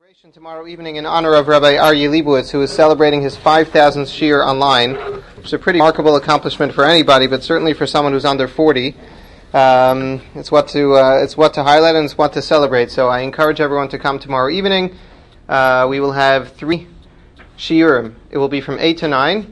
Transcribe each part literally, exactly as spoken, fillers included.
Celebration tomorrow evening in honor of Rabbi Aryeh Leibowitz, who is celebrating his five thousandth shiur online, which is a pretty remarkable accomplishment for anybody, but certainly for someone who's under forty. Um, it's what to uh, it's what to highlight and it's what to celebrate. So I encourage everyone to come tomorrow evening. Uh, we will have three shiurim. It will be from eight to nine.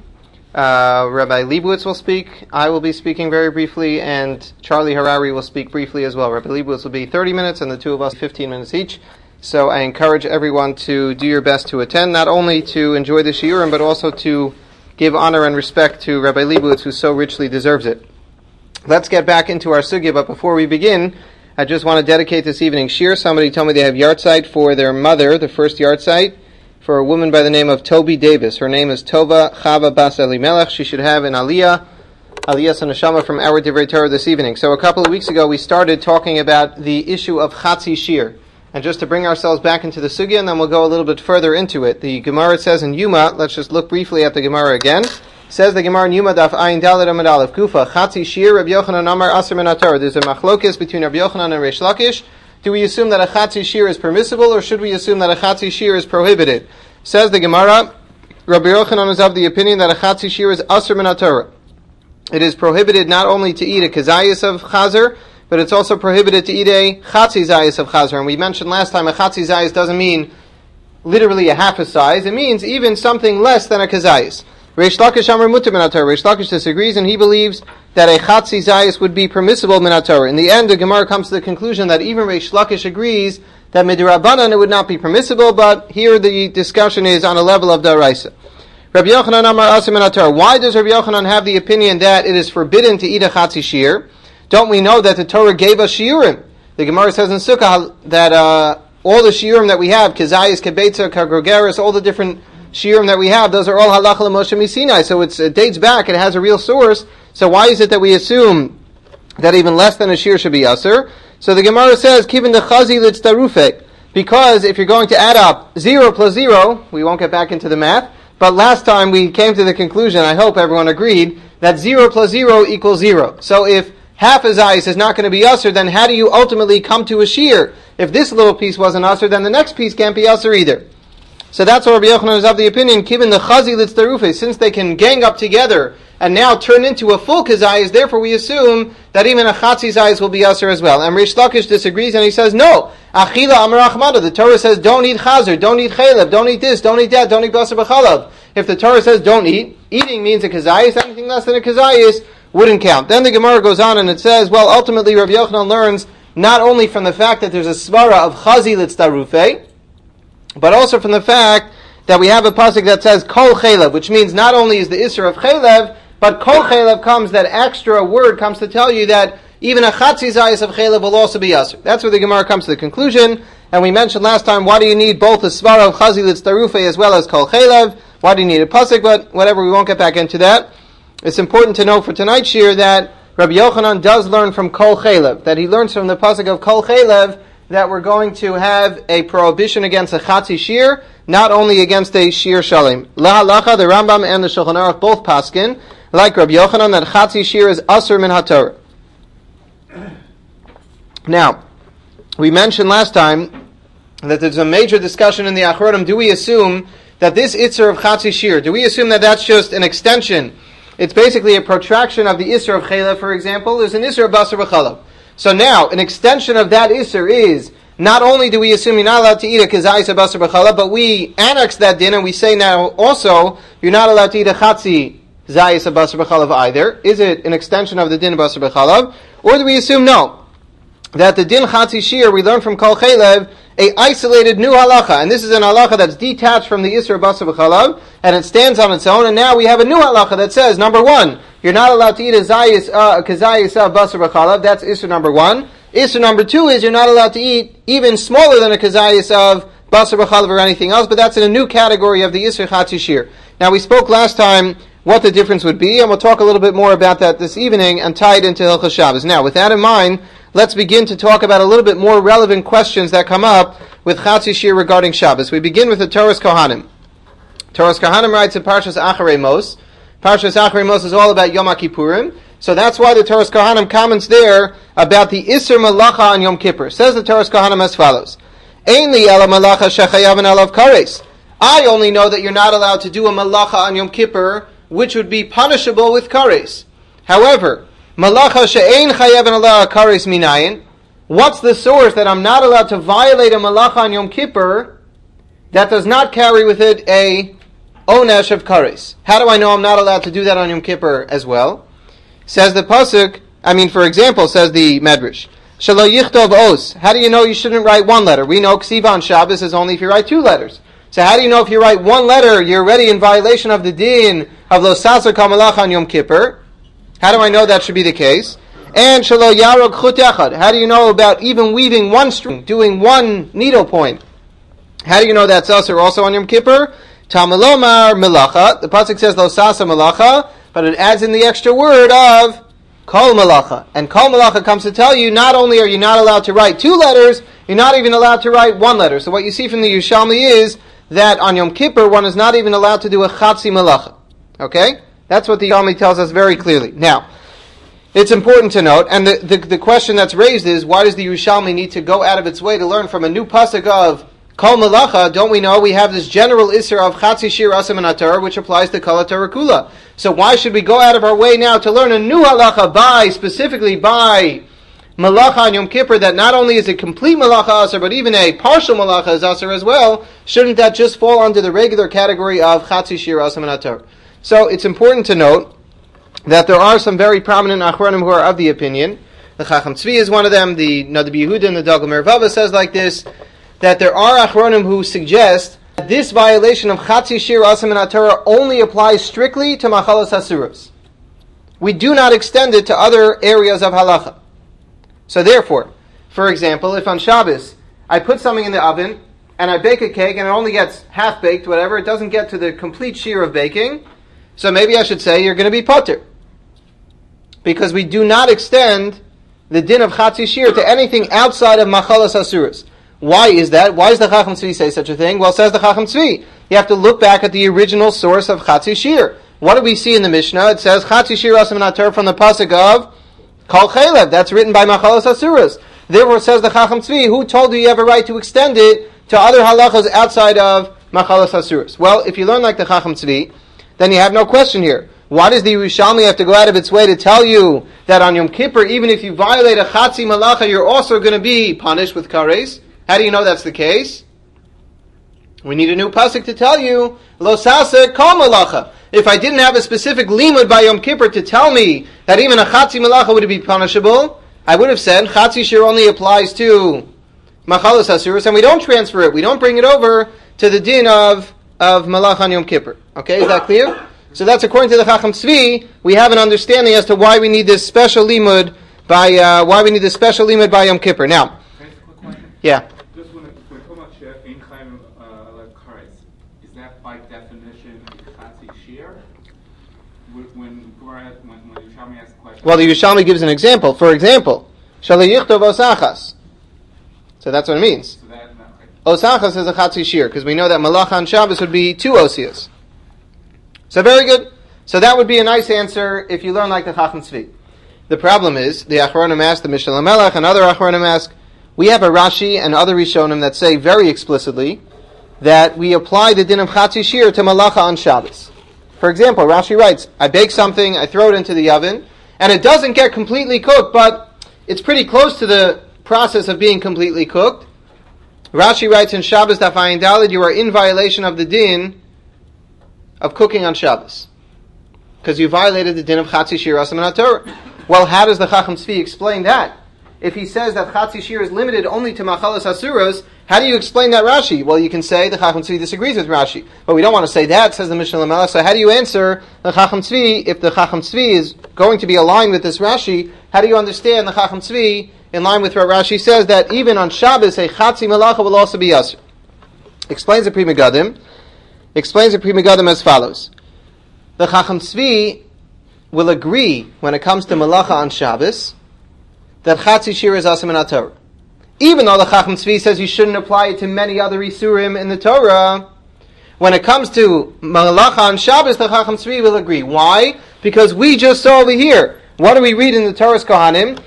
Uh, Rabbi Leibowitz will speak. I will be speaking very briefly, and Charlie Harari will speak briefly as well. Rabbi Leibowitz will be thirty minutes, and the two of us fifteen minutes each. So I encourage everyone to do your best to attend, not only to enjoy the shiurim, but also to give honor and respect to Rabbi Leibowitz, who so richly deserves it. Let's get back into our sugya, but before we begin, I just want to dedicate this evening's shiur. Somebody told me they have yahrzeit for their mother, the first yahrzeit, for a woman by the name of Toby Davis. Her name is Tova Chava Bas Elimelech. She should have an aliyah, aliyah sanashama from our Divrei Torah this evening. So a couple of weeks ago, we started talking about the issue of chatzi shiur. And just to bring ourselves back into the sugya, and then we'll go a little bit further into it. The Gemara says in Yuma, let's just look briefly at the Gemara again. Says the Gemara in Yuma, Daf Ayin Daled Amud Aleph Kufa, Chatzi Shiur, Rabbi Yochanan Amar Aser Min HaTorah. There's a machlokes between Rabbi Yochanan and Reish Lakish. Do we assume that a Chatzi Shiur is permissible, or should we assume that a Chatzi Shiur is prohibited? Says the Gemara, Rabbi Yochanan is of the opinion that a Chatzi Shiur is Aser Min HaTorah. It is prohibited not only to eat a kezayis of chazer, but it's also prohibited to eat a chatzi zayis of chazer. And we mentioned last time a chatzi zayis doesn't mean literally a half a size. It means even something less than a kezayis. Reish Lakish Amar Mutar Min HaTorah. Reish Lakish disagrees, and he believes that a chatzi zayis would be permissible min HaTorah. In the end, the Gemara comes to the conclusion that even Reish Lakish agrees that midrabanan it would not be permissible, but here the discussion is on a level of daraisa. Rabbi Yochanan Amar Aser Min HaTorah. Why does Rabbi Yochanan have the opinion that it is forbidden to eat a chatzi shiur? Don't we know that the Torah gave us shiurim? The Gemara says in Sukkah that uh, all the shiurim that we have, kezayis, kebetza, kagrogeris, all the different shiurim that we have, those are all halacha l'Moshe Misinai. So it's, it dates back, it has a real source. So why is it that we assume that even less than a shiur should be aser? So the Gemara says, kivin the chazi litzdarufek. Because if you're going to add up zero plus zero, we won't get back into the math, but last time we came to the conclusion, I hope everyone agreed, that zero plus zero equals zero. So if half a zayis is not going to be usher, then how do you ultimately come to a shiur? If this little piece wasn't usher, then the next piece can't be usher either. So that's what Rabbi Yochanan is of the opinion, given the chazi litzdarufe, since they can gang up together and now turn into a full kazayis, therefore we assume that even a chatzi zayis will be usher as well. And Reish Lakish disagrees and he says, no, achila amar achmada. The Torah says don't eat chazer, don't eat chalev, don't eat this, don't eat that, don't eat basar b'chalav. If the Torah says don't eat, eating means a kazayis, anything less than a kazayis wouldn't count. Then the Gemara goes on and it says, well, ultimately Rabbi Yochanan learns not only from the fact that there's a svara of chazi litzdarufe, but also from the fact that we have a pasuk that says kol chalev, which means not only is the isser of chalev, but kol chalev comes, that extra word comes to tell you that even a chatzi zayis of chalev will also be usher. That's where the Gemara comes to the conclusion. And we mentioned last time, why do you need both the svara of chazi litzdarufe as well as kol chalev? Why do you need a pasuk? But whatever, we won't get back into that. It's important to know for tonight's shiur that Rabbi Yochanan does learn from Kol Chalev, that he learns from the pasuk of Kol Chalev that we're going to have a prohibition against a chatzi shiur, not only against a shiur shalim. La halacha, the Rambam and the Shulchan Aruch both paskin, like Rabbi Yochanan, that chatzi shiur is aser min HaTorah. Now, we mentioned last time that there's a major discussion in the Achronim. Do we assume that this itzer of chatzi shiur, do we assume that that's just an extension? It's basically a protraction of the Isser of Chalev, for example. There's an Isser of Basar B'chalav. So now, an extension of that Isser is, not only do we assume you're not allowed to eat a Kezayis of Basar B'chalav, but we annex that din and we say now also, you're not allowed to eat a Chatzi Zayis of Basar B'chalav either. Is it an extension of the din of Basar B'chalav? Or do we assume no? That the din Chatzi Shiur, we learn from Kol Chalev, a isolated new halacha, and this is an halacha that's detached from the Isser Basar B'chalav, and it stands on its own, and now we have a new halacha that says, number one, you're not allowed to eat a zayis, uh, a kazayis of Basar B'chalav, that's Isser number one. Isser number two is you're not allowed to eat even smaller than a kazayis of Basar B'chalav or anything else, but that's in a new category of the Isser Chatzi Shiur. Now we spoke last time what the difference would be, and we'll talk a little bit more about that this evening and tie it into Hilchos Shabbos. Now, with that in mind, let's begin to talk about a little bit more relevant questions that come up with Chatzi Shiur regarding Shabbos. We begin with the Toras Kohanim. Toras Kohanim writes in Parshas Acharei Mos. Parshas Acharei Mos is all about Yom Kippurim. So that's why the Toras Kohanim comments there about the Isser Malacha on Yom Kippur. Says the Toras Kohanim as follows. Ein li ela malacha shechayav and alav kares. I only know that you're not allowed to do a malacha on Yom Kippur, which would be punishable with kares. However, malacha she'ein chayav and alav kares minayin. What's the source that I'm not allowed to violate a malacha on Yom Kippur that does not carry with it a onesh of kares? How do I know I'm not allowed to do that on Yom Kippur as well? Says the pasuk. I mean, for example, says the Medrash. Shelo yichtov os. How do you know you shouldn't write one letter? We know ksiva on Shabbos is only if you write two letters. So how do you know if you write one letter, you're already in violation of the din of lo saser kamalach on Yom Kippur? How do I know that should be the case? And shelo yarog chut echad. How do you know about even weaving one string, doing one needle point? How do you know that's aser also on Yom Kippur? Tamalomar melacha. The pasuk says lo saser melacha, but it adds in the extra word of kol malacha. And kol malacha comes to tell you not only are you not allowed to write two letters, you're not even allowed to write one letter. So what you see from the Yerushalmi is that on Yom Kippur, one is not even allowed to do a chatzi malacha. Okay? That's what the Yerushalmi tells us very clearly. Now, it's important to note, and the, the, the question that's raised is, why does the Yerushalmi need to go out of its way to learn from a new pasuk of kol malacha? Don't we know we have this general isser of chatzi shir asam and atar, which applies to kol atar kula. So why should we go out of our way now to learn a new halacha by, specifically by malacha on Yom Kippur, that not only is a complete malacha aser, but even a partial malacha is aser as well? Shouldn't that just fall under the regular category of chatzi shir asam and atar? So it's important to note that there are some very prominent achronim who are of the opinion. The Chacham Tzvi is one of them. The Nadav Yehuda and the Dagul Mervava says like this, that there are achronim who suggest that this violation of chatzi shir asam and atar only applies strictly to machalas asuros. We do not extend it to other areas of halacha. So therefore, for example, if on Shabbos I put something in the oven and I bake a cake and it only gets half baked, whatever, it doesn't get to the complete shear of baking, so maybe I should say you're going to be potter. Because we do not extend the din of chatzi shir to anything outside of machalas asuros. Why is that? Why does the Chacham Tzvi say such a thing? Well, says the Chacham Tzvi, you have to look back at the original source of chatzi shir. What do we see in the Mishnah? It says chatzi shir asam and atar from the pasuk of kol chelev. That's written by machalas asuros. Therefore, says the Chacham Tzvi, who told you you have a right to extend it to other halachas outside of machalas asuros? Well, if you learn like the Chacham Tzvi, then you have no question here. Why does the Yerushalmi have to go out of its way to tell you that on Yom Kippur, even if you violate a chatzi malacha, you're also going to be punished with kares? How do you know that's the case? We need a new pasuk to tell you, lo sase kol malacha. If I didn't have a specific limud by Yom Kippur to tell me that even a chatzi malacha would be punishable, I would have said chatzi shir only applies to machalas asuros, and we don't transfer it. We don't bring it over to the din of, of malacha on Yom Kippur. Okay, is that clear? So that's according to the Chacham Tzvi. We have an understanding as to why we need this special limud by uh, why we need this special limud by Yom Kippur. Now, yeah. Just when we talk about shir in chayim like kares, is that by definition a chatzi shir? When when when when Yerushalmi asks the question. Well, the Yerushalmi gives an example. For example, shalei yichtov osachas. So that's what it means. So that, okay. Osachas is a chatzi shir because we know that malacha on Shabbos would be two osias. So very good. So that would be a nice answer if you learn like the Chacham Tzvi. The problem is, the Achronim ask, the Mishnah Lamelech, and other Achronim ask, we have a Rashi and other Rishonim that say very explicitly that we apply the din of Chatzi Shir to Malacha on Shabbos. For example, Rashi writes, I bake something, I throw it into the oven, and it doesn't get completely cooked, but it's pretty close to the process of being completely cooked. Rashi writes in Shabbos Daf Ayin Daled, you are in violation of the din of cooking on Shabbos, because you violated the din of Chatzi Shir Asam and Ator. Well, how does the Chacham Tzvi explain that? If he says that Chatzi Shir is limited only to Machalas Asuros, how do you explain that Rashi? Well, you can say the Chacham Tzvi disagrees with Rashi, but we don't want to say that, says the Mishnah Lamelech. So how do you answer the Chacham Tzvi if the Chacham Tzvi is going to be aligned with this Rashi? How do you understand the Chacham Tzvi in line with what Rashi says, that even on Shabbos a Chatzi Malacha will also be Yasir? Explains the Pri Megadim. Explains the Pri Megadim as follows. The Chacham Tzvi will agree when it comes to Malacha on Shabbos that Chatzi Shir is Asam and Torah. Even though the Chacham Tzvi says you shouldn't apply it to many other Isurim in the Torah, when it comes to Malacha on Shabbos, the Chacham Tzvi will agree. Why? Because we just saw over here. What do we read in the Torah's Kohanim?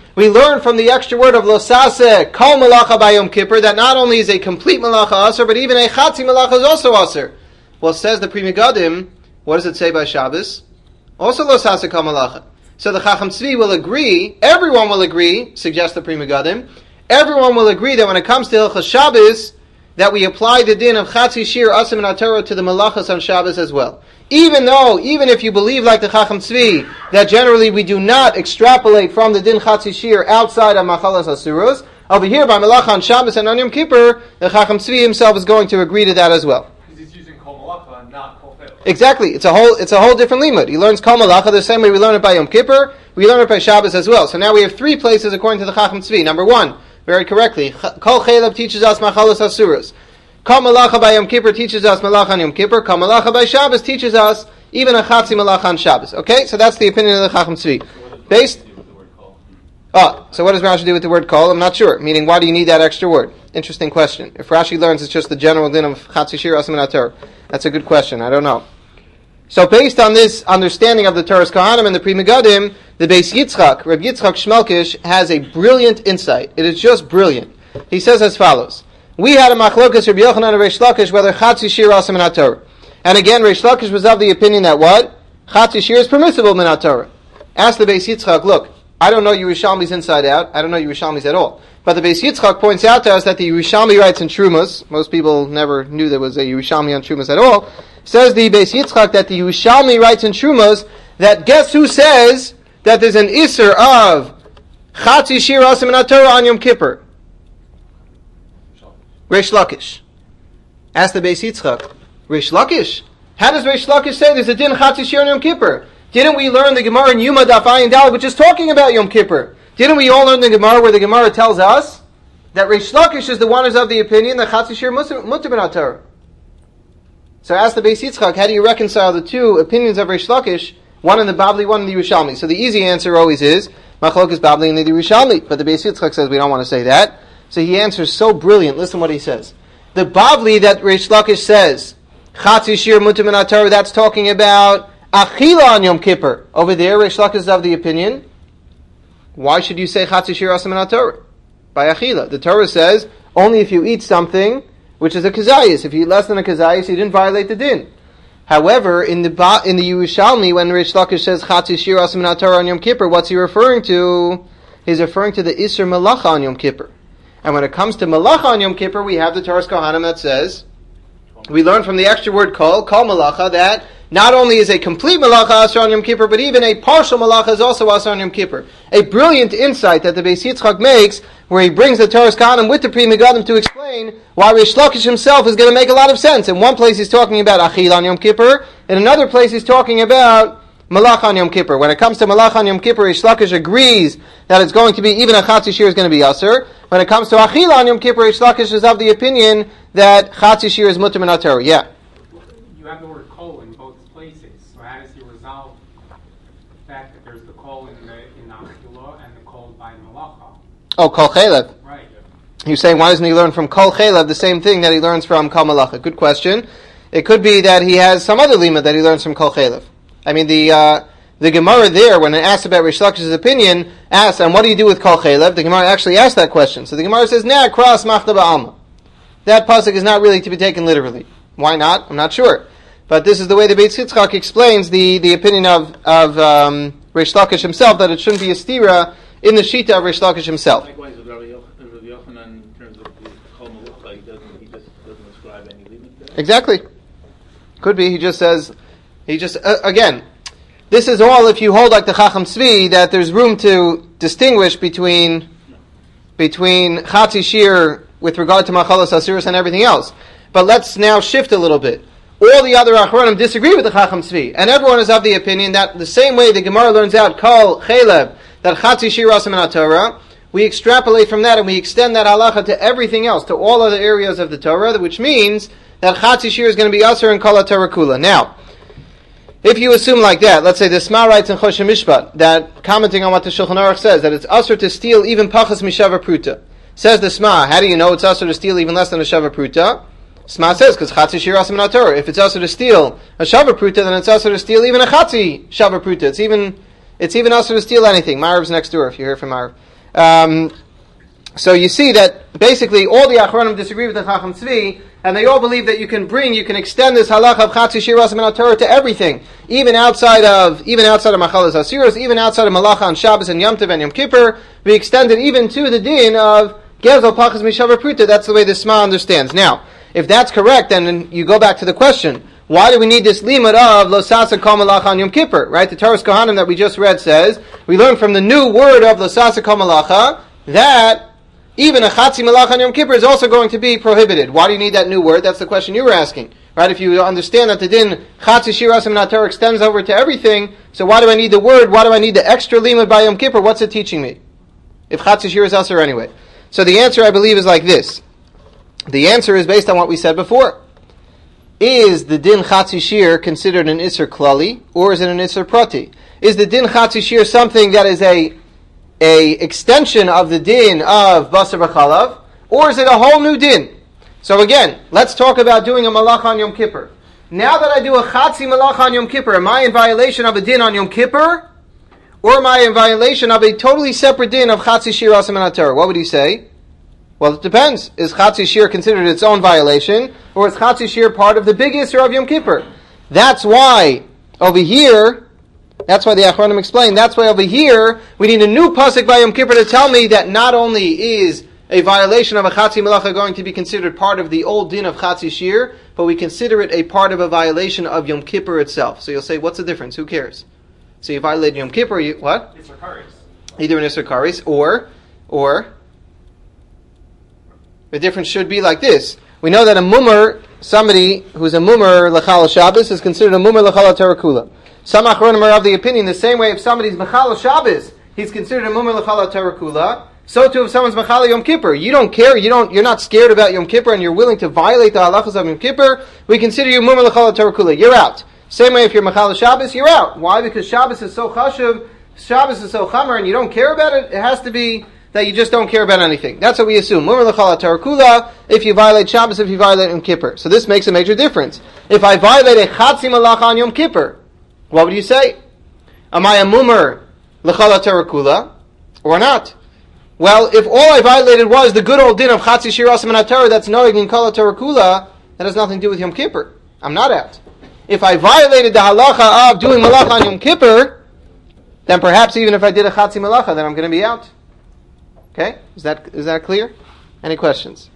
We learn from the extra word of losase kol malacha by Yom Kippur that not only is a complete malacha aser, but even a chatzi malacha is also aser. Well, says the Pri Megadim, what does it say by Shabbos? Also losase kol malacha. So the Chacham Tzvi will agree, everyone will agree, suggests the Pri Megadim, everyone will agree that when it comes to Hilchos Shabbos, that we apply the din of chatzi shir aser min haTorah to the malachas on Shabbos as well. Even though, even if you believe like the Chacham Tzvi, that generally we do not extrapolate from the din chatzi shir outside of machalas asuros, over here by malacha on Shabbos and on Yom Kippur, the Chacham Tzvi himself is going to agree to that as well. Because he's using kol malacha and not kol chel. Exactly, it's a whole, it's a whole different limud. He learns kol malacha the same way we learn it by Yom Kippur, we learn it by Shabbos as well. So now we have three places according to the Chacham Tzvi. Number one, very correctly, kol chelav teaches us machalas asuros. Kol malacha by Yom Kippur teaches us malacha on Yom Kippur. Kol malacha by Shabbos teaches us even a chatzi malacha on Shabbos. Okay, so that's the opinion of the Chacham Tzvi. Based. Oh, so what does Rashi do with the word kol? I'm not sure. Meaning, why do you need that extra word? Interesting question. If Rashi learns it's just the general din of chatzi shir aser min haTorah, that's a good question. I don't know. So based on this understanding of the Torah's Kohanim and the Pri Megadim, the Beis Yitzchak, Reb Yitzchak Shmelkish, has a brilliant insight. It is just brilliant. He says as follows. We had a machlokas Rabbi Yochanan and Reish Lakish whether chatzi shir aser min haTorah. And again, Reish Lakish was of the opinion that what? Chatzi shir is permissible min haTorah. Ask the Beis Yitzchak, look, I don't know Yerushalmi's inside out. I don't know Yerushalmi's at all. But the Beis Yitzchak points out to us that the Yerushalmi writes in Trumas, most people never knew there was a Yerushalmi on Trumas at all, says the Beis Yitzchak that the Yerushalmi writes in Trumas that guess who says that there's an Isser of chatzi shir aser min haTorah on Yom Kippur? Reish Lakish. Ask the Beis Yitzchak, Reish Lakish? How does Reish Lakish say there's a din chatzi shir on Yom Kippur? Didn't we learn the Gemara in Yuma Daf Ayin Daled, which is talking about Yom Kippur? Didn't we all learn the Gemara where the Gemara tells us that Reish Lakish is the one who's of the opinion that chatzi shir mutter min haTorah? So ask the Beis Yitzchak, how do you reconcile the two opinions of Reish Lakish, one in the Babli, one in the Yerushalmi? So the easy answer always is Machlokes Babli and the Yerushalmi. But the Beis Yitzchak says we don't want to say that. So he answers so brilliant. Listen what he says. The Babli that Reish Lakish says, chatzi shir mutter min haTorah, that's talking about achila on Yom Kippur. Over there, Reish Lakish is of the opinion, why should you say chatzi shir aser min haTorah? By achila. The Torah says, only if you eat something, which is a kazayis. If you eat less than a kazayis, you didn't violate the din. However, in the ba- in the Yerushalmi, when Reish Lakish says chatzi shir aser min haTorah on Yom Kippur, what's he referring to? He's referring to the Isser Malacha on Yom Kippur. And when it comes to Malacha on Yom Kippur, we have the Torah's Kohanim that says, we learn from the extra word kol, kol Malacha, that not only is a complete Malacha Asr on Yom Kippur, but even a partial Malacha is also Asr on Yom Kippur. A brilliant insight that the Beis Yitzchak makes, where he brings the Torah's Kohanim with the Pri Megadim to explain why Reish Lakish himself is going to make a lot of sense. In one place he's talking about Achil on Yom Kippur, in another place he's talking about Malach on Yom Kippur. When it comes to Malach on Yom Kippur, Reish Lakish agrees that it's going to be, even a chatzi shir is going to be Asr. When it comes to Achila on Yom Kippur, Reish Lakish is of the opinion that chatzi shir is mutter min haTorah. Yeah. You have the word kol in both places. So how does he resolve the fact that there's the kol in the in the Achila and the kol by Malacha? Oh, kol chelev. Right. You're saying, why doesn't he learn from kol chelev the same thing that he learns from kol malacha? Good question. It could be that he has some other lima that he learns from kol chelev. I mean, the uh, the Gemara there, when it asks about Reish Lakish's opinion, asks, and what do you do with kol chelev? The Gemara actually asked that question. So the Gemara says, nah, cross machna ba'alma. That pasuk is not really to be taken literally. Why not? I'm not sure. But this is the way the Beis Yitzchak explains the, the opinion of, of um, Reish Lakish himself, that it shouldn't be a stira in the shita of Reish Lakish himself. Likewise, with Rabbi Yochanan, in terms of the kol malacha, he doesn't, he just doesn't ascribe any limit there. Exactly. Could be. He just says, he just, uh, again, this is all if you hold like the Chacham Tzvi, that there's room to distinguish between between Chatzi Shir with regard to Machalas Asiris and everything else. But let's now shift a little bit. All the other Achronim disagree with the Chacham Tzvi, and everyone is of the opinion that the same way the Gemara learns out Kol Chelev, that Chatzi Shir Asim in Torah, we extrapolate from that and we extend that halacha to everything else, to all other areas of the Torah, which means that Chatzi Shir is going to be Asur and Kol Torah Kula. Now, if you assume like that, let's say the Sma writes in Choshen Mishpat, that commenting on what the Shulchan Aruch says, that it's Asur to steal even Pachas Mishava Pruta. Says the Sma, how do you know it's Asur to steal even less than a Shava Pruta? Sma says, because Chatzi Shir Asim in Torah. If it's Asur to steal a Shava Pruta, then it's Asur to steal even a Chatzi Shava Pruta. It's even, it's even Asur to steal anything. Marv's next door, if you hear from Marv. Um, so you see that basically all the Achronim disagree with the Chacham Tzvi, and they all believe that you can bring, you can extend this halacha of Chatzi Shir Rasam and Torah to everything, even outside of, even outside of Machalas Asiros, even outside of Malacha on Shabbos and Yom Tov and Yom Kippur. We extend it even to the din of Gezel Pachas Mishavar Pruta. That's the way the Sma understands. Now, if that's correct, then you go back to the question: why do we need this limud of Lo Sasa Kol Malacha on Yom Kippur? Right, the Torah's Kohanim that we just read says we learn from the new word of Lo Sasa Kol Malacha that even a Chatzi Malach on Yom Kippur is also going to be prohibited. Why do you need that new word? That's the question you were asking. Right? If you understand that the din Chatzi Shir Rasam and Torah extends over to everything, so why do I need the word? Why do I need the extra limud by Yom Kippur? What's it teaching me? If Chatzi Shir is Asur anyway. So the answer, I believe, is like this. The answer is based on what we said before. Is the din Chatzi Shir considered an Isser Klali, or is it an Isser Prati? Is the din Chatzi Shir something that is a a extension of the din of Basar B'Chalav, or is it a whole new din? So again, let's talk about doing a Malach on Yom Kippur. Now that I do a Chatzi Malach on Yom Kippur, am I in violation of a din on Yom Kippur, or am I in violation of a totally separate din of Chatzi Shir Rasam and Torah? What would he say? Well, it depends. Is Chatzi Shir considered its own violation, or is Chatzi Shir part of the big Isser of Yom Kippur? That's why, over here, that's why the Achronim explain, that's why over here, we need a new pasuk by Yom Kippur to tell me that not only is a violation of a Chatzi Malacha going to be considered part of the old din of Chatzi Shir, but we consider it a part of a violation of Yom Kippur itself. So you'll say, what's the difference? Who cares? So you violated Yom Kippur, you, what? Isser Kares. Either an Isser Kares, or, or, the difference should be like this. We know that a mummer, somebody who's a mummer L'chal Shabbos, is considered a mummer L'chal Torah Kula. Some Achronim are of the opinion, the same way if somebody's Mechal Shabbos, he's considered a mummer L'chal Torah Kula, so too if someone's Mechal Yom Kippur. You don't care, you don't, you're not scared about Yom Kippur, and you're willing to violate the halachas of Yom Kippur, we consider you mummer L'chal Torah Kula. You're out. Same way if you're Mechal Shabbos, you're out. Why? Because Shabbos is so chashuv, Shabbos is so chamer, and you don't care about it, it has to be that you just don't care about anything. That's what we assume. Mummer L'chal Torah Kula, if you violate Shabbos, if you violate Yom Kippur. So this makes a major difference. If I violate a Chatzi Malacha on Yom Kippur, what would you say? Am I a mummer L'chal Torah Kula, or not? Well, if all I violated was the good old din of Chatzi Shir Rasam and Torah that's knowing in Kol Torah Kula, that has nothing to do with Yom Kippur. I'm not out. If I violated the halacha of doing Malacha on Yom Kippur, then perhaps even if I did a Chatzi Malacha, then I'm going to be out. Okay? Is that is that clear? Any questions?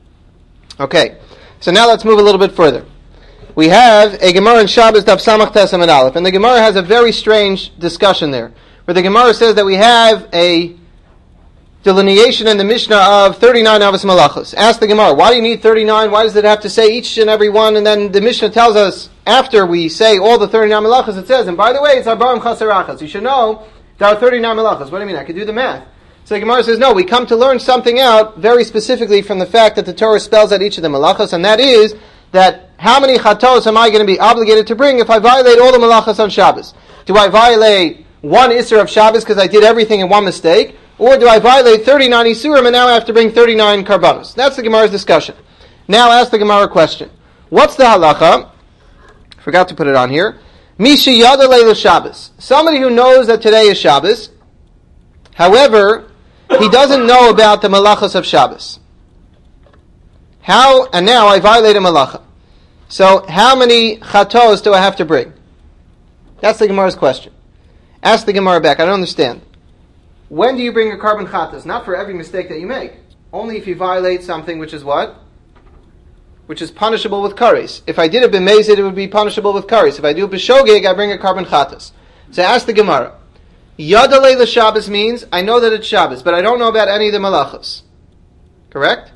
Okay. So now let's move a little bit further. We have a Gemara in Shabbos Daf Samach Tes Amud Aleph, and the Gemara has a very strange discussion there, where the Gemara says that we have a delineation in the Mishnah of thirty-nine Avos Malachos. Ask the Gemara, why do you need thirty-nine? Why does it have to say each and every one? And then the Mishnah tells us, after we say all the thirty-nine Malachos, it says, and by the way, it's Arba'im Chasarachas. You should know there are thirty-nine Malachos. What do you mean? I could do the math. So the Gemara says, no, we come to learn something out very specifically from the fact that the Torah spells out each of the Malachos, and that is that how many Chatos am I going to be obligated to bring if I violate all the Malachos on Shabbos? Do I violate one Isser of Shabbos because I did everything in one mistake? Or do I violate thirty-nine Isurim and now I have to bring thirty-nine Karbanos? That's the Gemara's discussion. Now ask the Gemara a question. What's the halacha? Forgot to put it on here. Misha Yada Leila Shabbos. Somebody who knows that today is Shabbos, however, he doesn't know about the Malachos of Shabbos. How, and now I violate a Malacha. So how many Chatos do I have to bring? That's the Gemara's question. Ask the Gemara back. I don't understand. When do you bring a carbon chatas? Not for every mistake that you make. Only if you violate something which is what? Which is punishable with kares. If I did it b'mezid, it would be punishable with kares. If I do it b'shogeg, I bring a carbon chatas. So ask the Gemara. Yada Leila Shabbos means, I know that it's Shabbos, but I don't know about any of the malachos. Correct?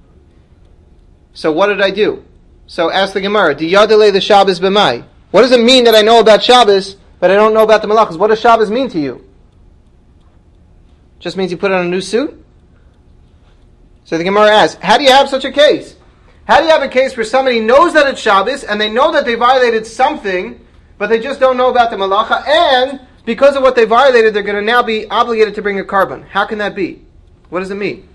So what did I do? So ask the Gemara, Di Yada Leila Shabbos b'mai? What does it mean that I know about Shabbos, but I don't know about the malachos? What does Shabbos mean to you? Just means you put on a new suit? So the Gemara asks, how do you have such a case? How do you have a case where somebody knows that it's Shabbos, and they know that they violated something, but they just don't know about the malacha, and because of what they violated, they're going to now be obligated to bring a carbon? How can that be? What does it mean?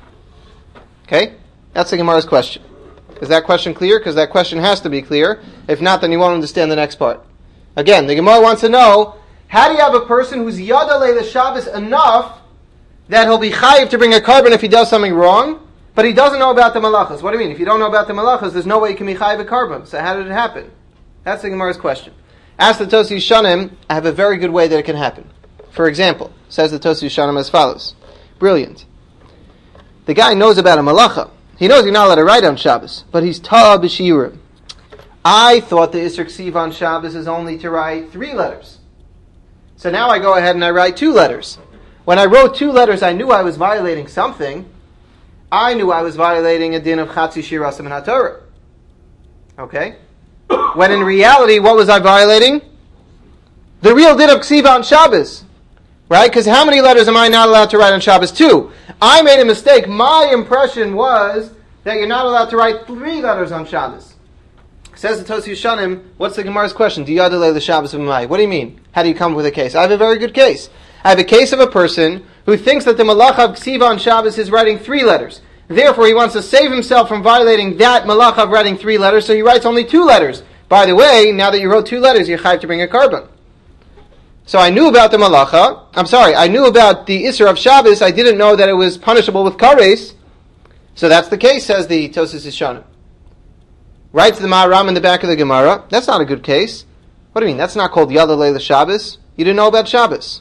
Okay? That's the Gemara's question. Is that question clear? Because that question has to be clear. If not, then you won't understand the next part. Again, the Gemara wants to know, how do you have a person who's Yada Leila Shabbos enough that he'll be chayiv to bring a carbon if he does something wrong, but he doesn't know about the malachas. What do you mean? If you don't know about the malachas, there's no way you can be chayiv a carbon. So how did it happen? That's the Gemara's question. Ask the Tosi Yishanim, I have a very good way that it can happen. For example, says the Tosi Yishanim as follows. Brilliant. The guy knows about a malacha. He knows you're not allowed to write on Shabbos, but he's ta b'shiyurim. I thought the Isser Ksiv on Shabbos is only to write three letters. So now I go ahead and I write two letters. When I wrote two letters, I knew I was violating something. I knew I was violating a din of Chatzi Shir Asam in HaTorah. Okay? When in reality, what was I violating? The real din of Ksiv on Shabbos. Right? Because how many letters am I not allowed to write on Shabbos? Two. I made a mistake. My impression was that you're not allowed to write three letters on Shabbos. Says the Tosi Yishanim, what's the Gemara's question? Do you adalei the Shabbos of Mai? What do you mean? How do you come up with a case? I have a very good case. I have a case of a person who thinks that the malacha of Ksiva on Shabbos is writing three letters. Therefore, he wants to save himself from violating that malacha of writing three letters, so he writes only two letters. By the way, now that you wrote two letters, you're chayav to bring a carbon. So I knew about the malacha. I'm sorry, I knew about the Isser of Shabbos. I didn't know that it was punishable with kares. So that's the case, says the Tosis Yishanim. Writes the Maharam in the back of the Gemara. That's not a good case. What do you mean? That's not called Yada Leila Shabbos. You didn't know about Shabbos.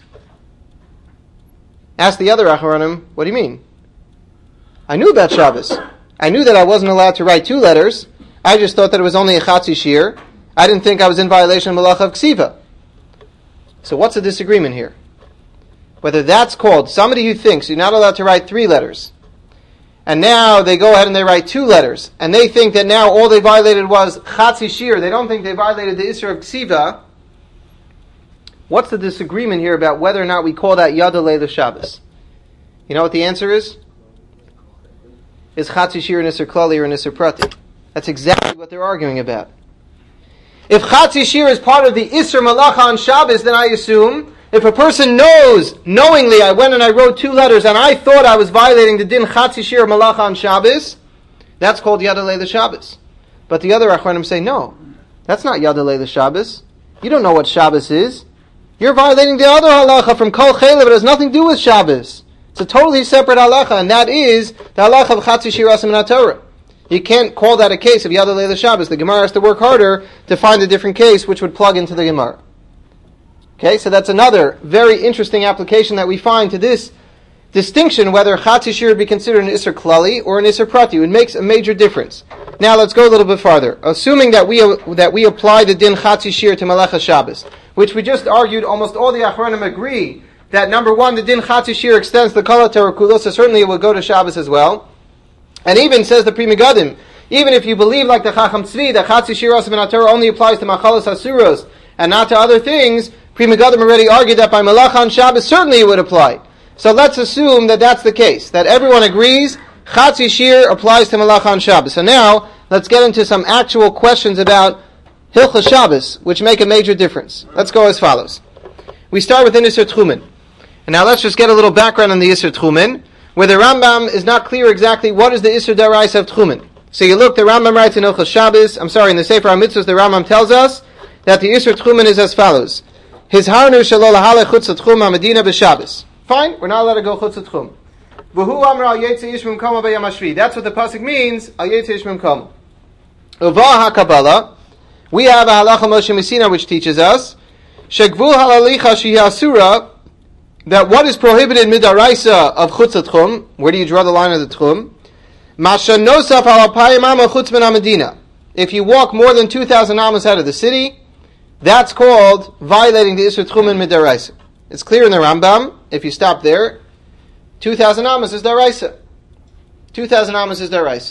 Ask the other Acharonim, what do you mean? I knew about Shabbos. I knew that I wasn't allowed to write two letters. I just thought that it was only a Chatzi Shir. I didn't think I was in violation of Malacha of Ksiva. So what's the disagreement here? Whether that's called somebody who thinks you're not allowed to write three letters, and now they go ahead and they write two letters, and they think that now all they violated was Chatzi Shir. They don't think they violated the Isser of Ksiva. What's the disagreement here about whether or not we call that Yada Leila Shabbos? You know what the answer is? Is Chatzi Shir an Isser Klali or an Isser Prati? That's exactly what they're arguing about. If Chatzi Shir is part of the Isser Malacha on Shabbos, then I assume if a person knows, knowingly, I went and I wrote two letters and I thought I was violating the din Chatzi Shir Malacha on Shabbos, that's called Yada Leila Shabbos. But the other Achronim say, no, that's not Yada Leila Shabbos. You don't know what Shabbos is. You're violating the other halacha from Kol Chelev. It has nothing to do with Shabbos. It's a totally separate halacha, and that is the halacha of Chatzi Shir Asam in HaTorah. You can't call that a case of Yada Leila Shabbos. The Gemara has to work harder to find a different case which would plug into the Gemara. Okay, so that's another very interesting application that we find to this distinction whether Chatzi Shir would be considered an Isser Klali or an Isser Prati. It makes a major difference. Now let's go a little bit farther. Assuming that we that we apply the din Chatzi Shir to Melecha Shabbos, which we just argued, almost all the Achronim agree that number one, the din Chatzi Shir extends the Kala Torah Kulo, so certainly it will go to Shabbos as well. And even says the Pri Megadim, even if you believe like the Chacham Tzvi that Chatzi Shir Asam in HaTorah only applies to Machalos Hasuros and not to other things, Pri Megadim already argued that by Malacha on Shabbos certainly it would apply. So let's assume that that's the case, that everyone agrees Chatzi Shir applies to Malacha on Shabbos. So now let's get into some actual questions about Hilchos Shabbos, which make a major difference. Let's go as follows. We start with the Isser Tchumen. And now let's just get a little background on the Isser Tchumen, where the Rambam is not clear exactly what is the Isser Daraisa of Tchumen. So you look, the Rambam writes in Hilchos Shabbos, I'm sorry, in the Sefer HaMitzvos, the Rambam tells us that the Isser Tchumen is as follows. His harnu shelo lahale chutz l'tchum ha'medina b'Shabbos. Fine, we're not allowed to go chutz l'tchum. V'hu amra al yetze ish mimkomo b'yom hashvi. That's what the pasuk means, al yetze ish mimkomo. Uva ha'kabbalah, we have a halacha Moshe Messina which teaches us, shegvul halalicha shehi asura, that what is prohibited midaraisa of chutz l'tchum, where do you draw the line of the tchum? Masha nosaf al apayim ama chutz min ha'medina. If you walk more than two thousand amas out of the city, that's called violating the Isser Tchumen Midaraisa. It's clear in the Rambam, if you stop there, two thousand amas is Daraisa. two thousand amas is Daraisa.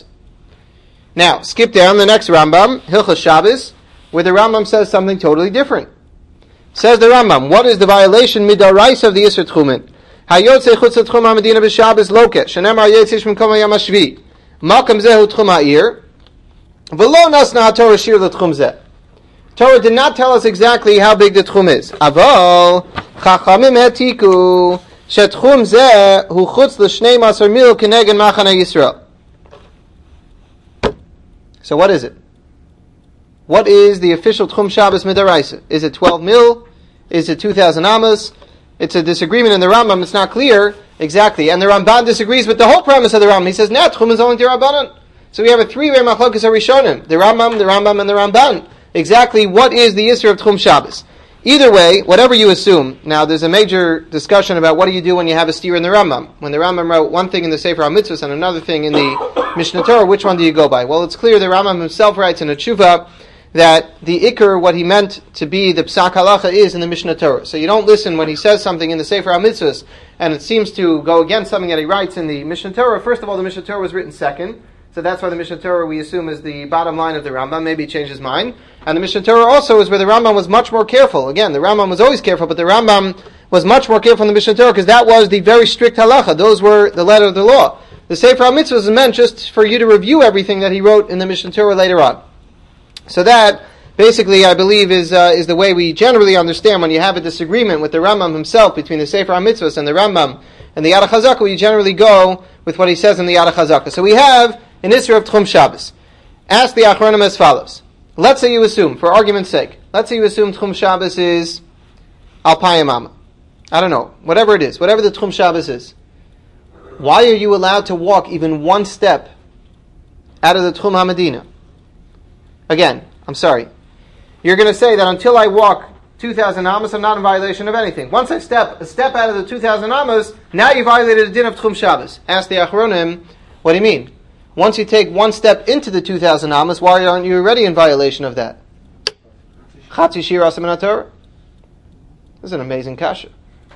Now, skip down the next Rambam, Hilchos Shabbos, where the Rambam says something totally different. Says the Rambam, what is the violation Midaraisa of the Isser Tchumen? Hayotze chutz l'tchum ha'medina b'Shabbos loke, shenemar yetzish mimkom ha'yam hashvi, makam zehu tchum ha'ir, v'lo nasna ha'torah shir l'tchum zeh. Torah did not tell us exactly how big the tchum is. Aval chachamim hetiku shetchum zeh hu chutz l'shnei masar mil kenegen machane Yisrael. So what is it? What is the official tchum Shabbos midaraisa? Is it twelve mil? Is it two thousand amas? It's a disagreement in the Rambam. It's not clear. Exactly. And the Ramban disagrees with the whole premise of the Rambam. He says, nah, Tchum is only D'Rabbanan. So we have a three-way Machlokes HaRishonim. The Rambam, the Rambam, and the Ramban. Exactly what is the Yisur of Tchum Shabbos? Either way, whatever you assume, now there's a major discussion about what do you do when you have a steer in the Rambam. When the Rambam wrote one thing in the Sefer HaMitzvos and another thing in the Mishnah Torah, which one do you go by? Well, it's clear the Rambam himself writes in a tshuva that the Iker, what he meant to be the Psak Halacha, is in the Mishnah Torah. So you don't listen when he says something in the Sefer HaMitzvos and it seems to go against something that he writes in the Mishnah Torah. First of all, the Mishnah Torah was written second, so that's why the Mishnah Torah we assume is the bottom line of the Rambam. Maybe he changed his mind. And the Mishnah Torah also is where the Rambam was much more careful. Again, the Rambam was always careful, but the Rambam was much more careful in the Mishnah Torah because that was the very strict halacha. Those were the letter of the law. The Sefer HaMitzvos is meant just for you to review everything that he wrote in the Mishnah Torah later on. So that, basically, I believe, is uh, is the way we generally understand when you have a disagreement with the Rambam himself between the Sefer HaMitzvos and the Rambam and the Yad HaChazaka, we generally go with what he says in the Yad HaChazaka. So we have an Isra of Tchum Shabbos. Ask the Achronim as follows. Let's say you assume, for argument's sake, let's say you assume Tchum Shabbos is Alpayim Amma. I don't know, whatever it is, whatever the Tchum Shabbos is. Why are you allowed to walk even one step out of the Tchum HaMedina? Again, I'm sorry. You're going to say that until I walk two thousand Amos, I'm not in violation of anything. Once I step a step out of the two thousand Amos, now you violated the din of Tchum Shabbos. Ask the Achronim, what do you mean? Once you take one step into the two thousand Amos, why aren't you already in violation of that? Chatzi Shir Asam Min HaTorah. This is an amazing kasha.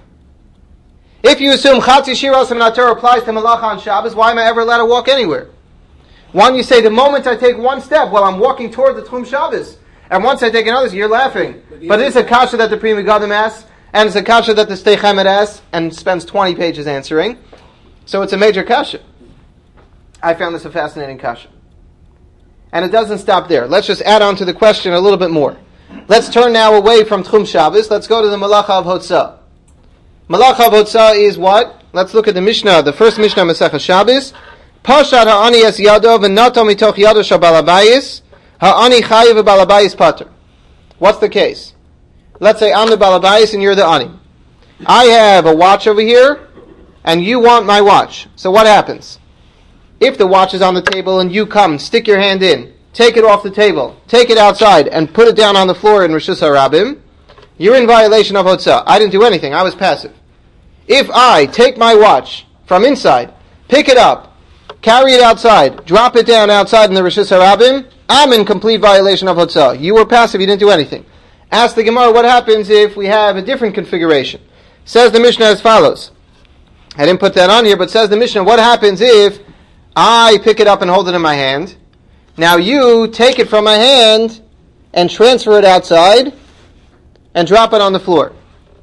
If you assume Chatzi Shir Asam Min HaTorah applies to Malacha on Shabbos, why am I ever allowed to walk anywhere? One, you say the moment I take one step, well, I'm walking toward the Tchum Shabbos. And once I take another, you're laughing. But it's a kasha that the Pri Megadim asks, and it's a kasha that the Stei Chemed asks, and spends twenty pages answering. So it's a major kasha. I found this a fascinating kasha. And it doesn't stop there. Let's just add on to the question a little bit more. Let's turn now away from Tchum Shabbos. Let's go to the Malacha of Hotzah. Malacha of Hotzah is what? Let's look at the Mishnah, the first Mishnah Masechah Shabbos. Pashat ha'ani es yado v'nato mitoch yado shel balabayis ha'ani chayiv v'balabayis pater. What's the case? Let's say I'm the balabayis and you're the ani. I have a watch over here and you want my watch. So what happens? If the watch is on the table and you come, stick your hand in, take it off the table, take it outside, and put it down on the floor in Rishus HaRabim, you're in violation of Hotzah. I didn't do anything. I was passive. If I take my watch from inside, pick it up, carry it outside, drop it down outside in the Rishus HaRabim, I'm in complete violation of Hotzah. You were passive. You didn't do anything. Ask the Gemara what happens if we have a different configuration. Says the Mishnah as follows. I didn't put that on here, but says the Mishnah, what happens if I pick it up and hold it in my hand. Now you take it from my hand and transfer it outside and drop it on the floor.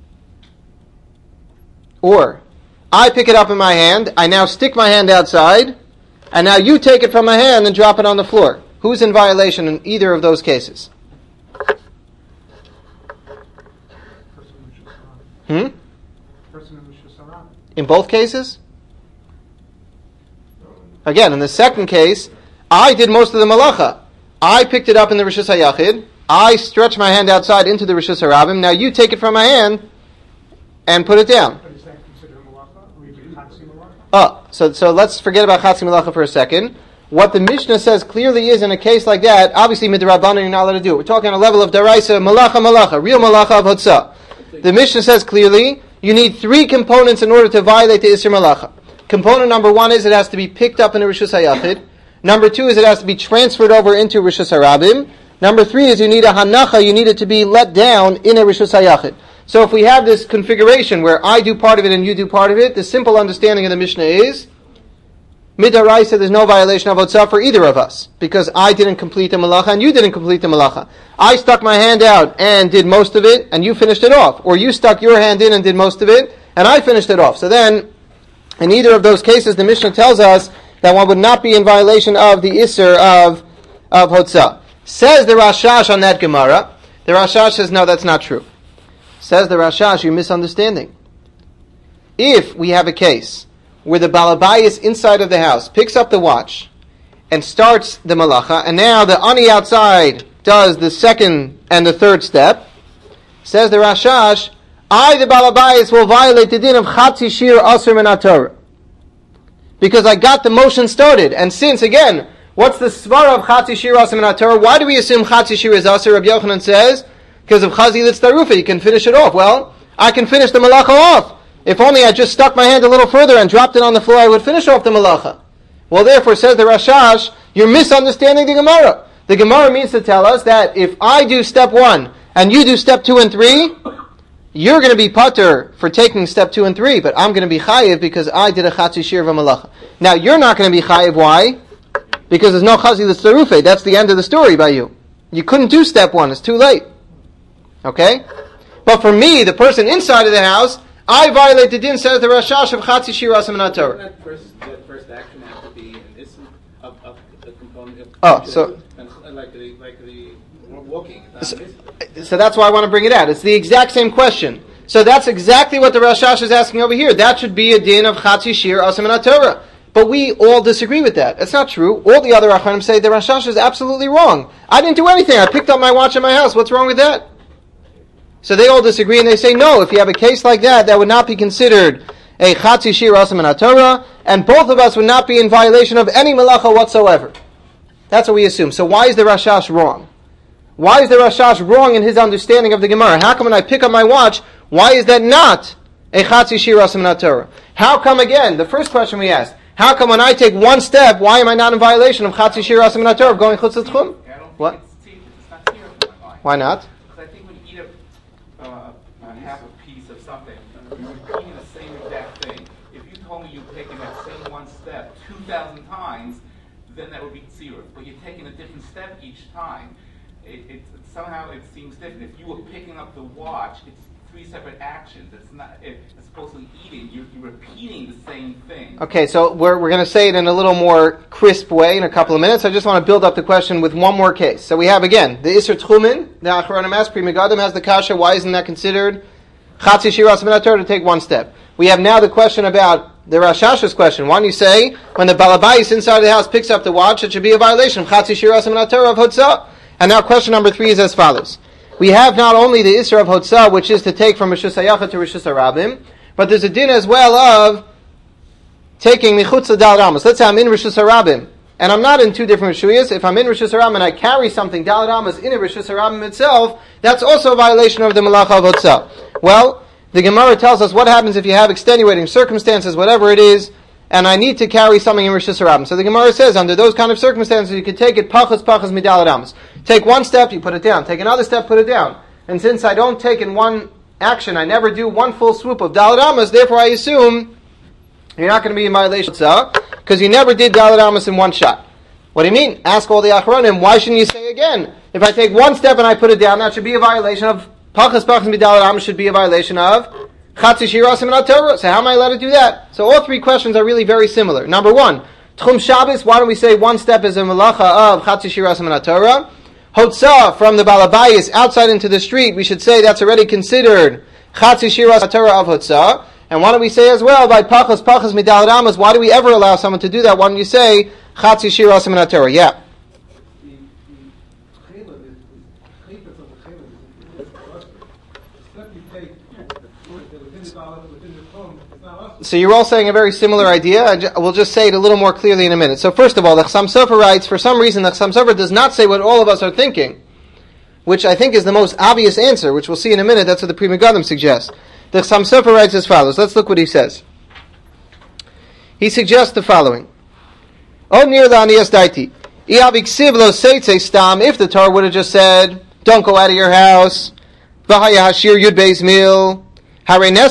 Or, I pick it up in my hand, I now stick my hand outside, and now you take it from my hand and drop it on the floor. Who's in violation in either of those cases? Hmm? In both cases? Again, in the second case, I did most of the malacha. I picked it up in the Rishus HaYachid. I stretched my hand outside into the Rishus HaRabim. Now you take it from my hand and put it down. But is that considered malacha? Or you do chatzi malacha? Oh, so so let's forget about chatzi malacha for a second. What the Mishnah says clearly is, in a case like that, obviously midrabanan you're not allowed to do it. We're talking on a level of daraisa, malacha, malacha, real malacha of hotzah. The Mishnah says clearly, you need three components in order to violate the Isser malacha. Component number one is it has to be picked up in a Rishus HaYachid. Number two is it has to be transferred over into Rishus HaRabim. Number three is you need a hanacha, you need it to be let down in a Rishus HaYachid. So if we have this configuration where I do part of it and you do part of it, the simple understanding of the Mishnah is, midaraisa, there's no violation of Hotzah for either of us, because I didn't complete the malacha and you didn't complete the malacha. I stuck my hand out and did most of it and you finished it off. Or you stuck your hand in and did most of it and I finished it off. So then, in either of those cases, the Mishnah tells us that one would not be in violation of the Isser of, of Hotzah. Says the Rashash on that Gemara, the Rashash says, no, that's not true. Says the Rashash, you're misunderstanding. If we have a case where the Balabayas inside of the house picks up the watch and starts the Malacha, and now the Ani outside does the second and the third step, says the Rashash, I, the Balabayas, will violate the din of Chatzi Shir Asr Min HaTorah. Because I got the motion started. And since, again, what's the svara of Chatzi Shir Asr Min HaTorah? Why do we assume Chatzi Shir is Asr? Rabbi Yochanan says, because of Chazi Litz Tarufa, you can finish it off. Well, I can finish the malacha off. If only I just stuck my hand a little further and dropped it on the floor, I would finish off the malacha. Well, therefore, says the Rashash, you're misunderstanding the Gemara. The Gemara means to tell us that if I do step one and you do step two and three, you're going to be pater for taking step two and three, but I'm going to be chayiv because I did a chatzi shir of a malacha. Now, you're not going to be chayiv. Why? Because there's no chazi l'tzarufe. That's the end of the story by you. You couldn't do step one. It's too late. Okay? But for me, the person inside of the house, I violate the din, says the Rashash of chatzi shir asam min HaTorah. That first, that first action has to be an ism of, of the component of Oh, so... and like the, like the walking. So, so that's why I want to bring it out. It's the exact same question. So that's exactly what the Rashash is asking over here. That should be a din of Chatzi Shir Asam Min HaTorah. But we all disagree with that. It's not true. All the other Acharonim say the Rashash is absolutely wrong. I didn't do anything. I picked up my watch in my house. What's wrong with that? So they all disagree and they say, no, if you have a case like that, that would not be considered a Chatzi Shir Asam Min HaTorah, and both of us would not be in violation of any malacha whatsoever. That's what we assume. So why is the Rashash wrong? Why is the Rashash wrong in his understanding of the Gemara? How come when I pick up my watch, why is that not a Chatzi Shir Asam Min HaTorah? How come again, the first question we asked, how come when I take one step, why am I not in violation of Chatzi Shir Asam Min HaTorah, of going Chutz L'Tchum? What? It's, it's not clear in my mind. Why not? Because I think when you eat a, uh, a half a piece of something, you're repeating the same exact thing. If you told me you're taking that same one step two thousand times, then that would be tziruf. But you're taking a different step each time. It, it, somehow it seems different. If you were picking up the watch, it's three separate actions. It's not. It, it's supposed to be eating. You're, you're repeating the same thing. Okay, so we're we're going to say it in a little more crisp way in a couple of minutes. I just want to build up the question with one more case. So we have again the Isser Tchumin. The Acharonim ask, Pri Megadim has the kasha. Why isn't that considered Chatzi Shir Asam Min HaTorah to take one step? We have now the question about the Rashash's question. Why don't you say when the Balabais inside the house picks up the watch, it should be a violation of Chatzi Shir Asam Min HaTorah of Hotzah? And now question number three is as follows. We have not only the Isra of Hotzah, which is to take from Rishus HaYachid to Rishus HaRabim, but there's a din as well of taking Michutz Dal Ramos. Let's say I'm in Rishus HaRabim, and I'm not in two different Rishuyas. If I'm in Rishus HaRabim and I carry something Dal Ramos in a Rishus HaRabim itself, that's also a violation of the Malacha of Hotzah. Well, the Gemara tells us what happens if you have extenuating circumstances, whatever it is, and I need to carry something in Rishus HaRabim. So the Gemara says, under those kind of circumstances, you can take it pachas pachas midal adamas. Take one step, you put it down. Take another step, put it down. And since I don't take in one action, I never do one full swoop of dal adamas, therefore I assume you're not going to be in violation of because you never did dal adamas in one shot. What do you mean? Ask all the Acharonim, why shouldn't you say again? If I take one step and I put it down, that should be a violation of pachas pachas midal adamas, should be a violation of Chatzi Shir Asam Min HaTorah. So how am I allowed to do that? So all three questions are really very similar. Number one, Tchum Shabbos, why don't we say one step is a malacha of Chatzi Shir Asam Min HaTorah? Hotzah, from the Balabayis outside into the street, we should say that's already considered Chatzi Shir Asam Min HaTorah of Hotzah. And why don't we say as well, by Pachas Pachas Midal Ramas, why do we ever allow someone to do that? Why don't you say Chatzi Shir Asam Min HaTorah? Yeah. So you're all saying a very similar idea. We'll just say it a little more clearly in a minute. So first of all, the Chassam Sofer writes, for some reason the Chassam Sofer does not say what all of us are thinking, which I think is the most obvious answer, which we'll see in a minute. That's what the Pri Megadim suggests. The Chassam Sofer writes as follows. Let's look what he says. He suggests the following. O nir la'aniyas daiti. If the Torah would have just said, don't go out of your house, v'haya hashir yud beis mil, if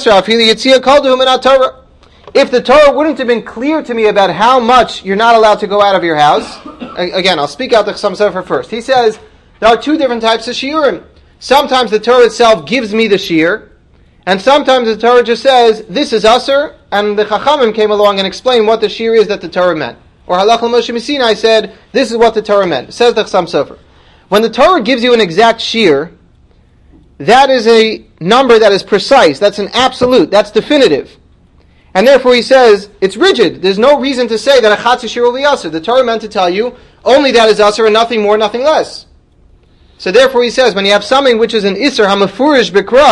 the Torah wouldn't have been clear to me about how much you're not allowed to go out of your house, again, I'll speak out the Chassam Sofer first. He says, there are two different types of shiurim. Sometimes the Torah itself gives me the shiur, and sometimes the Torah just says, this is Asr, and the Chachamim came along and explained what the shiur is that the Torah meant. Or Halach al-Moshe Missinai said, this is what the Torah meant. Says the Chassam Sofer. When the Torah gives you an exact shiur, that is a number that is precise, that's an absolute, that's definitive. And therefore he says, it's rigid. There's no reason to say that a Chatzi Shir will be Asr. The Torah meant to tell you, only that is Asr and nothing more, nothing less. So therefore he says, when you have something which is an Isser, Hamafurish Bikra,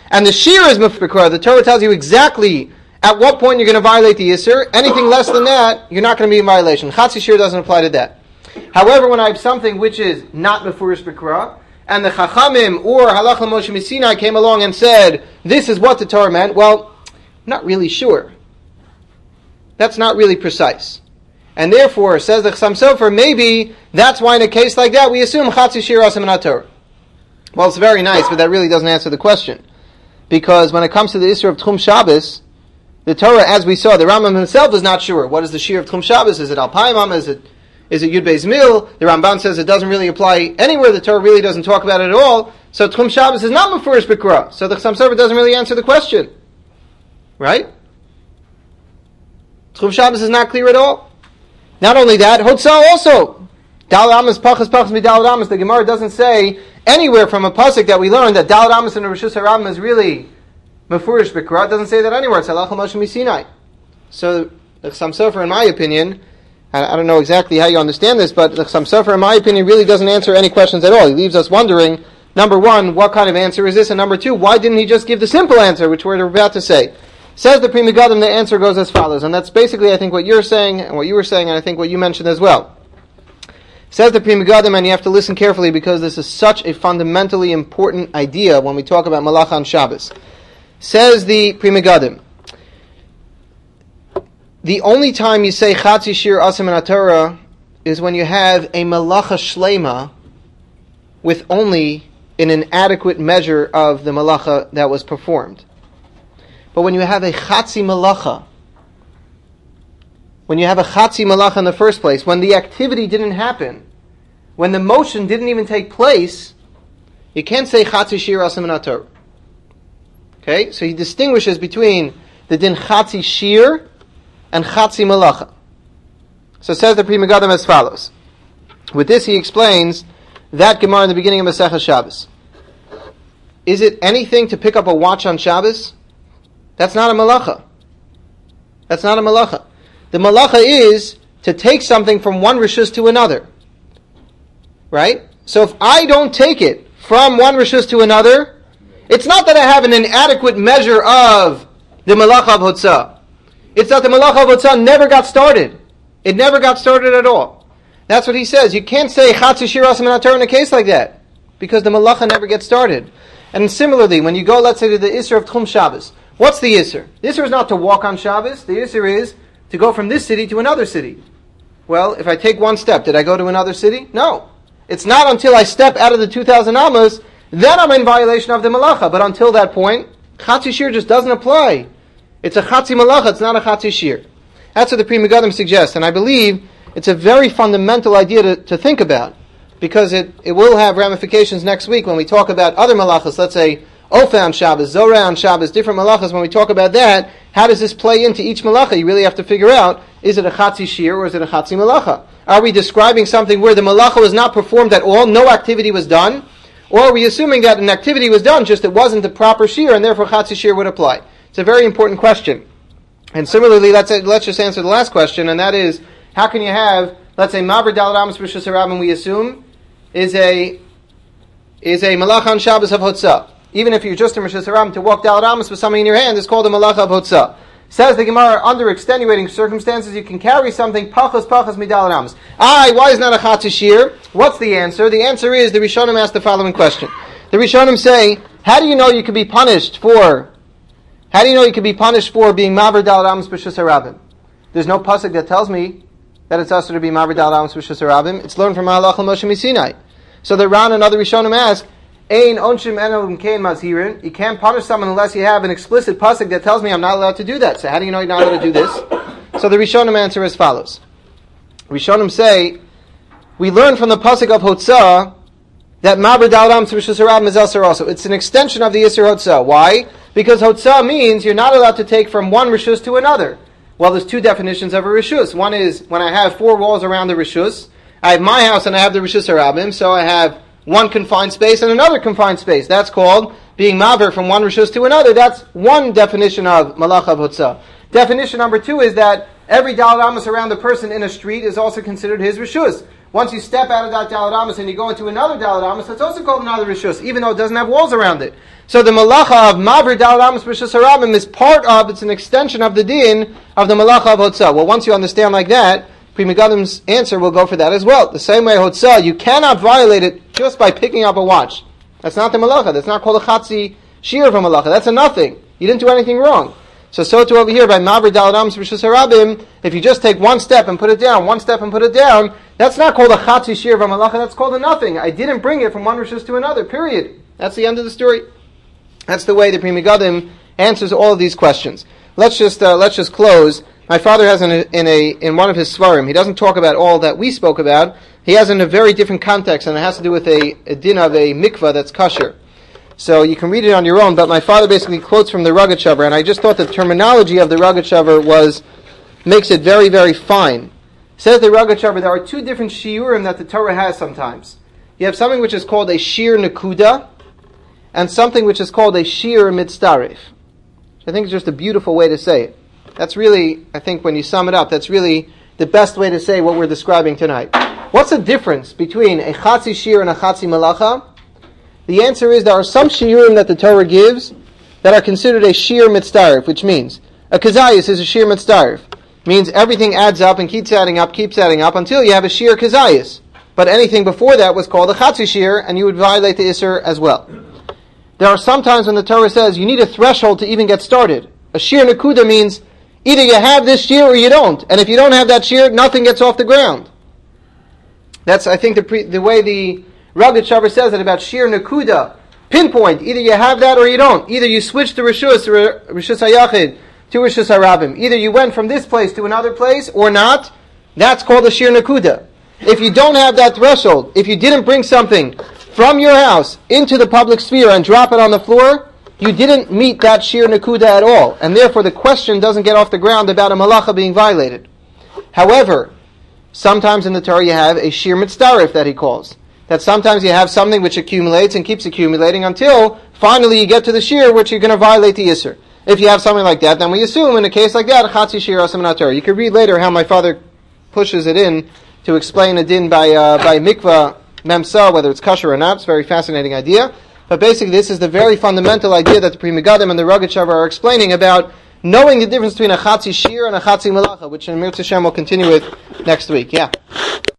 and the shear is mufbikra, the Torah tells you exactly at what point you're going to violate the Yisr. Anything less than that, you're not going to be in violation. Chatzi shear doesn't apply to that. However, when I have something which is not mefurish bikra, and the Chachamim or Halach Moshe Misinai came along and said, this is what the Torah meant, well, I'm not really sure. That's not really precise. And therefore, says the Chassam Sofer, maybe that's why in a case like that we assume Chatzi Shir Asam in Torah. Well, it's very nice, but that really doesn't answer the question. Because when it comes to the Isra of Tchum Shabbos, the Torah, as we saw, the Rambam himself is not sure. What is the Shir of Tchum Shabbos? Is it Alpaimam? Is it Is it Yud Beis Mil? The Ramban says it doesn't really apply anywhere. The Torah really doesn't talk about it at all. So Tchum Shabbos is not Mefurish Bikra. So the Chassam Sofer doesn't really answer the question. Right? Tchum Shabbos is not clear at all. Not only that, Hotzah also. Dal Amas Pachas Pachas Midal Amas. The Gemara doesn't say anywhere from a pasuk that we learned that Dal Amas in the Rishus HaRabim is really Mefurish Bikra. It doesn't say that anywhere. It's Halach Moshe Misinai. So the Chassam Sofer, in my opinion, I don't know exactly how you understand this, but the Chassam Sofer, in my opinion, really doesn't answer any questions at all. He leaves us wondering, number one, what kind of answer is this? And number two, why didn't he just give the simple answer, which we're about to say? Says the Pri Megadim, the answer goes as follows. And that's basically, I think, what you're saying, and what you were saying, and I think what you mentioned as well. Says the Pri Megadim, and you have to listen carefully because this is such a fundamentally important idea when we talk about Malacha on Shabbos. Says the Pri Megadim, the only time you say Chatzi Shir Asam in Torah is when you have a Malacha Shlema with only an inadequate measure of the Malacha that was performed. But when you have a Chatzi Malacha, when you have a Chatzi Malacha in the first place, when the activity didn't happen, when the motion didn't even take place, you can't say Chatzi Shir Asam in Torah. Okay? So he distinguishes between the din Chatzi Shir and Chatzi Malacha. So says the Pri Megadim as follows. With this he explains that Gemara in the beginning of Masechah Shabbos. Is it anything to pick up a watch on Shabbos? That's not a Malacha. That's not a Malacha. The Malacha is to take something from one Rishus to another. Right? So if I don't take it from one Rishus to another, it's not that I have an inadequate measure of the Malacha of Hotzah. It's that the Malacha of Hotzah never got started. It never got started at all. That's what he says. You can't say Chatzi Shir Asam in Torah in a case like that, because the Malacha never gets started. And similarly, when you go, let's say, to the Isser of Tchum Shabbos, what's the Isser? The Isser is not to walk on Shabbos. The Isser is to go from this city to another city. Well, if I take one step, did I go to another city? No. It's not until I step out of the two thousand Amos, then I'm in violation of the Malacha. But until that point, Chatzi Shir just doesn't apply. It's a Chatzi Malacha, it's not a Chatzi Shir. That's what the Pri Megadim suggests, and I believe it's a very fundamental idea to, to think about, because it, it will have ramifications next week when we talk about other Malachas, let's say Ofa on Shabbos, Zorah on Shabbos, different Malachas. When we talk about that, how does this play into each Malacha? You really have to figure out, is it a Chatzi Shir or is it a Chatzi Malacha? Are we describing something where the Malacha was not performed at all, no activity was done? Or are we assuming that an activity was done, just it wasn't the proper Shir, and therefore Chatzi Shir would apply? It's a very important question. And similarly, let's let's just answer the last question, and that is, how can you have, let's say, Maver Daled Amos Rishus HaRabim, we assume, is a is a Malacha on Shabbos of Hotzah. Even if you're just in Rishus HaRabim, to walk Daled Amos with something in your hand is called a Malacha of Hotzah. Says the Gemara, under extenuating circumstances, you can carry something Pachas Pachas Midaled Amos. Aye, why is not a Chatzi Shir? What's the answer? The answer is, the Rishonim asked the following question. The Rishonim say, how do you know you could be punished for How do you know you could be punished for being Maver Daled Amos B'Rishus HaRabim? There's no pasuk that tells me that it's also to be Maver Daled Amos B'Rishus HaRabim. It's learned from Halach Moshe Misinai. So the Ran and other Rishonim ask, Ein onshim enel kein mazhirin. You can't punish someone unless you have an explicit pasuk that tells me I'm not allowed to do that. So how do you know you're not allowed to do this? So the Rishonim answer as follows. Rishonim say, we learn from the pasuk of Hotzah that Maver Daled Amos B'Rishus HaRabim is Asur also. It's an extension of the Isser Hotzah. Why? Because Hotzah means you're not allowed to take from one Rishus to another. Well, there's two definitions of a Rishus. One is when I have four walls around the Rishus, I have my house and I have the Rishus HaRabim, so I have one confined space and another confined space. That's called being Maver from one Rishus to another. That's one definition of Malacha of Hotzah. Definition number two is that every Daled Amos around the person in a street is also considered his Rishus. Once you step out of that Dalet Amos and you go into another Dalet Amos, that's also called another Rishus, even though it doesn't have walls around it. So the Malacha of Mavir Dalet Amos Rishus Harabim is part of, it's an extension of the din of the Malacha of Hotzah. Well, once you understand like that, Pri Megadim's answer will go for that as well. The same way Hotzah, you cannot violate it just by picking up a watch. That's not the Malacha. That's not called a Chatzi Shir of a Malacha. That's a nothing. You didn't do anything wrong. So, so too over here, by Mavir Dalet Amos Rishus Harabim, if you just take one step and put it down, one step and put it down, that's not called a Chatzi Shir of a Malacha, that's called a nothing. I didn't bring it from one Rishus to another, period. That's the end of the story. That's the way the Pri Megadim answers all of these questions. Let's just, uh, let's just close. My father has in a, in a, in one of his svarim, he doesn't talk about all that we spoke about, he has in a very different context, and it has to do with a, a din of a mikvah that's kosher. So you can read it on your own, but my father basically quotes from the Rogatchover, and I just thought the terminology of the Rogatchover was, makes it very, very fine. Says the Rogatchover, there are two different shiurim that the Torah has sometimes. You have something which is called a shir nekuda, and something which is called a shir mitzdarif. I think it's just a beautiful way to say it. That's really, I think when you sum it up, that's really the best way to say what we're describing tonight. What's the difference between a chatzi shir and a chatzi malacha? The answer is there are some shiurim that the Torah gives that are considered a shir mitzdarif, which means a kazayas is a shir mitzdarif. Means everything adds up and keeps adding up, keeps adding up until you have a shir kazayas. But anything before that was called a chatzi shir, and you would violate the isser as well. There are some times when the Torah says you need a threshold to even get started. A shir nekuda means either you have this shir or you don't. And if you don't have that shir, nothing gets off the ground. That's, I think, the pre, the way the Rogatchover says it about shir nekuda. Pinpoint. Either you have that or you don't. Either you switch to Rishus, Rishus HaYachid, to Rishus HaRabim. Either you went from this place to another place or not. That's called a shir nekuda. If you don't have that threshold, if you didn't bring something from your house into the public sphere and drop it on the floor, you didn't meet that shir nekuda at all, and therefore the question doesn't get off the ground about a malacha being violated. However, sometimes in the Torah you have a shir mitzdarif that he calls. That sometimes you have something which accumulates and keeps accumulating until finally you get to the shir which you're going to violate the isser. If you have something like that, then we assume in a case like that, chatzi shir asam na Torah. You can read later how my father pushes it in to explain a din by uh, by mikvah memsa, whether it's kosher or not. It's a very fascinating idea. But basically this is the very fundamental idea that the Pri Megadim and the Rogatchover are explaining about knowing the difference between a chatzi shir and a chatzi malacha, which in Mir Tzashem we'll continue with next week. Yeah.